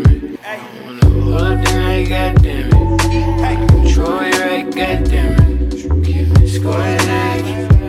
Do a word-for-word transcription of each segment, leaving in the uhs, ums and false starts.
goddamn it. I wanna hold the right, goddamn it. Control you right, goddamn it. Keep it score tonight.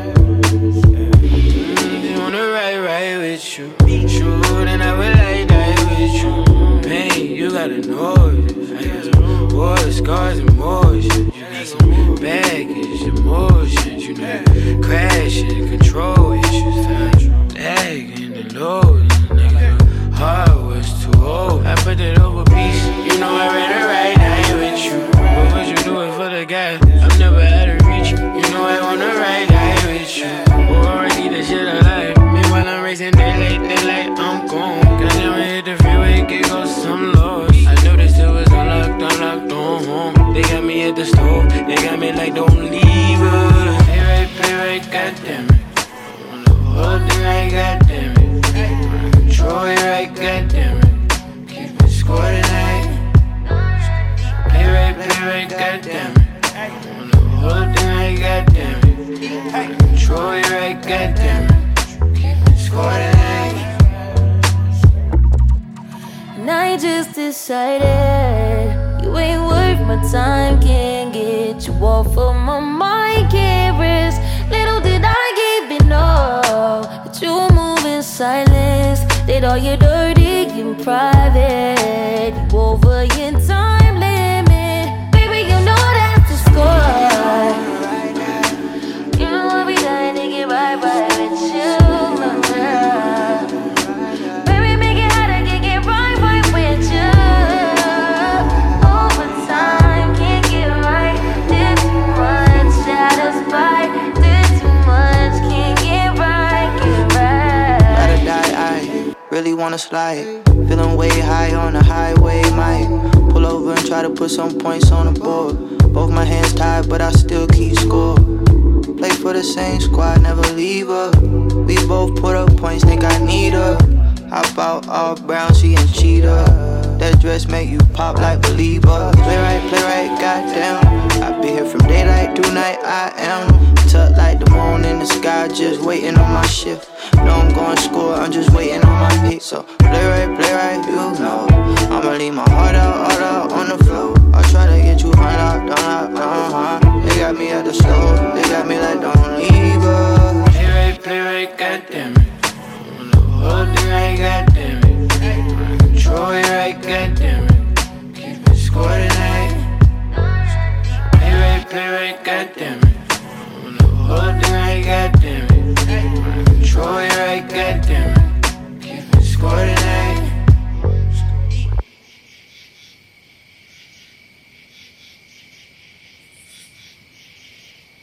Mm, just wanna ride, ride with you. True, then I will like die with you. Pain, you gotta know this. I got some war scars and emotions. You got some baggage, emotions. You know, crashing, control issues. Lag in the load, nigga. Heart was too old. I put it over peace. You know I ran a right eye with you. What would you do it for the guy? I'm never out of reach. You know I wanna ride eye with you. Or I need that shit alive. Meanwhile I'm racing daylight, daylight, I'm gone. Cause I never hit the freeway, get ghosts, I'm lost. I noticed it was unlocked, unlocked, on home. They got me at the stove, they got me like don't leave us. Play right, play right, goddamn it. I wanna hold the right, goddamn it. Control you right, goddamn it. Keep it score tonight. Play right, play right, goddamn it. I wanna hold the right, goddamn it. Control you right, goddamn it. Keep it score tonight. And I just decided you ain't worth my time. Can't get you off of my mind. Can't rest. Little did I give it all, but you move in silence. Did all your dirty in private. You over your time limit. Baby, you know that's the score. You know I'll be dying to get right by with you, my girl. Baby, make it hard to get, get right, right with you. Over time, can't get right. Did too much, satisfied. Did too much, can't get right, get right. Gotta die, I really wanna slide. Feeling way high on the highway, might pull over and try to put some points on the board. Both my hands tied, but I still keep score. Play for the same squad, never leave her. We both put up points, think I need her. Hop out all brown, she ain't cheetah. That dress make you pop like Belieber. Play right, play right, goddamn. I be here from daylight through night, I am. Tucked like the moon in the sky, just waiting on my shift. Know I'm going to score, I'm just waiting on my pick. So play right, play right, you know. I'ma leave my heart out, heart out on the floor. I try to get you hung out, down out, uh-huh. They got me at the store, they got me like don't leave her. Play right, play right, goddamn it. I wanna hold the right, goddamn it. Control you right, goddamn it. Keep it score tonight. Play right, play right, goddamn it. I wanna hold the right, goddamn it. Control you right, goddamn it.